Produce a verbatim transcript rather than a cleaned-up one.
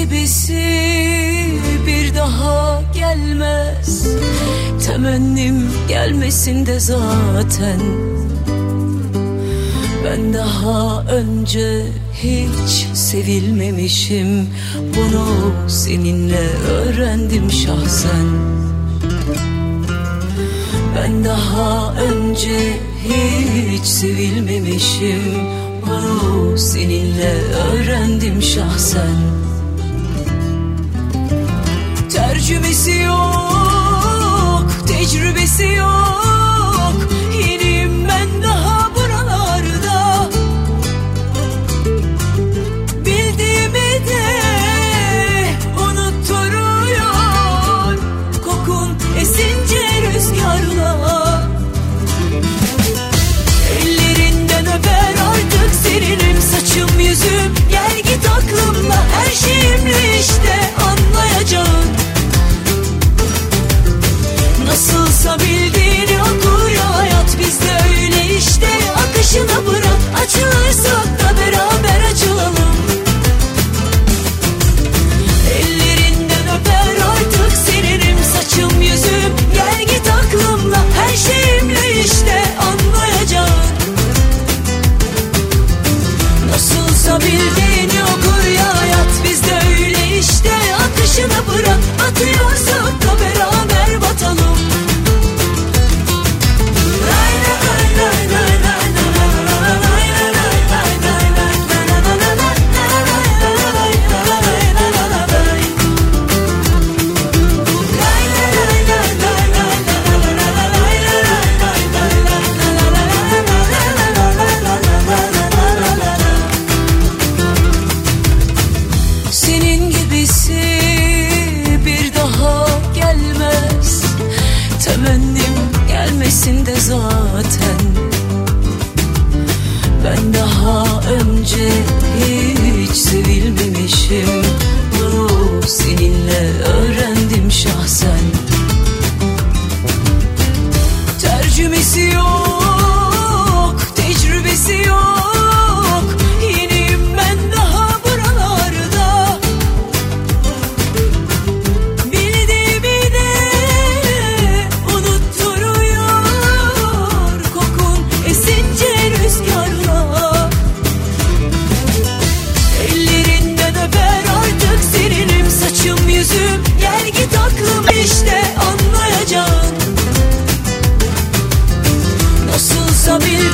gibisi bir daha gelmez. Temennim gelmesin de zaten. Ben daha önce hiç sevilmemişim. Bunu seninle öğrendim şahsen. Ben daha önce hiç sevilmemişim. Bunu seninle öğrendim şahsen. Tercümesi yok, tecrübesi yok. Yeniyim ben daha buralarda. Bildiğimi de unutturuyor kokun esince rüzgarla. Ellerinden öper artık serinim saçım yüzüm. Gel git aklımla her şeyimle işte anlayacağım. Nasılsa bildiğini okur ya hayat, bizde öyle işte. Akışına bırak, açılırsak da beraber açılalım. Ellerinden öper artık serinim saçım yüzüm. Gel git aklımla her şeyimle işte anlayacağım. Nasılsa bildiğini okur ya hayat, bizde öyle işte. Akışına bırak, atıyorsak da beraber batalım. Senin gibisi bir daha gelmez. Temennim gelmesin de zaten. Ben daha önce hiç sevilmemişim. Bunu seninle öğrendim şahsen. Tercümesi yok, tecrübesi yok. Yeniyim ben daha buralarda. Bildiğimi de unutturuyor kokun esince rüzgarla. Ellerinden öper artık serinim saçım yüzüm. Gel git aklım işte anlayacağım. Nasılsa bil